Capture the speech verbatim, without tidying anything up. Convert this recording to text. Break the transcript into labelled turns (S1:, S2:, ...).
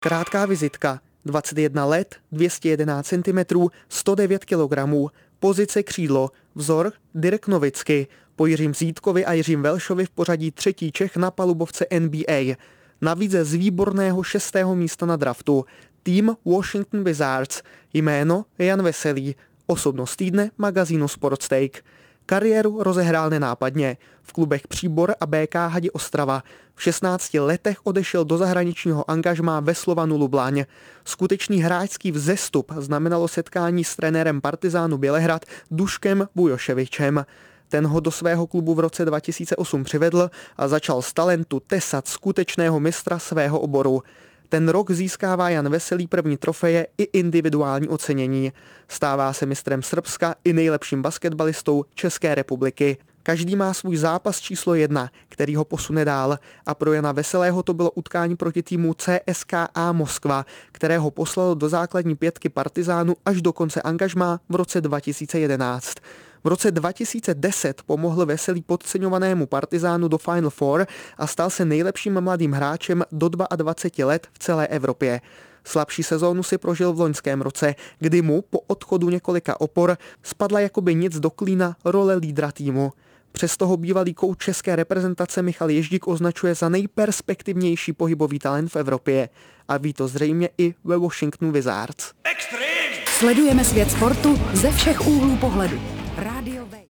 S1: Krátká vizitka. dvacet jedna let, dvě stě jedenáct centimetrů, sto devět kilogramů. Pozice křídlo. Vzor Dirk Nowitzki. Po Jiřím Zítkovi a Jiřím Velšovi v pořadí třetí Čech na palubovce N B A. Navíc z výborného šestého místa na draftu. Tým Washington Wizards. Jméno Jan Veselý. Osobnost týdne magazínu Sportstake. Kariéru rozehrál nenápadně. V klubech Příbor a B K Hadi Ostrava. V šestnácti letech odešel do zahraničního angažmá ve Slovanu Lublaň. Skutečný hráčský vzestup znamenalo setkání s trenérem Partizánu Bělehrad Duškem Bujoševičem. Ten ho do svého klubu v roce dva tisíce osm přivedl a začal z talentu tesat skutečného mistra svého oboru. Ten rok získává Jan Veselý první trofeje i individuální ocenění. Stává se mistrem Srbska i nejlepším basketbalistou České republiky. Každý má svůj zápas číslo jedna, který ho posune dál, a pro Jana Veselého to bylo utkání proti týmu C S K A Moskva, které ho poslalo do základní pětky Partizánu až do konce angažmá v roce dva tisíce jedenáct. V roce dva tisíce deset pomohl Veselý podceňovanému Partizánu do Final Four a stal se nejlepším mladým hráčem do dvaceti dvou let v celé Evropě. Slabší sezónu si prožil v loňském roce, kdy mu po odchodu několika opor spadla jakoby nic do klína role lídra týmu. Přesto ho bývalý kouč české reprezentace Michal Ježdík označuje za nejperspektivnější pohybový talent v Evropě. A ví to zřejmě i ve Washington Wizards.
S2: Sledujeme svět sportu ze všech úhlů pohledu.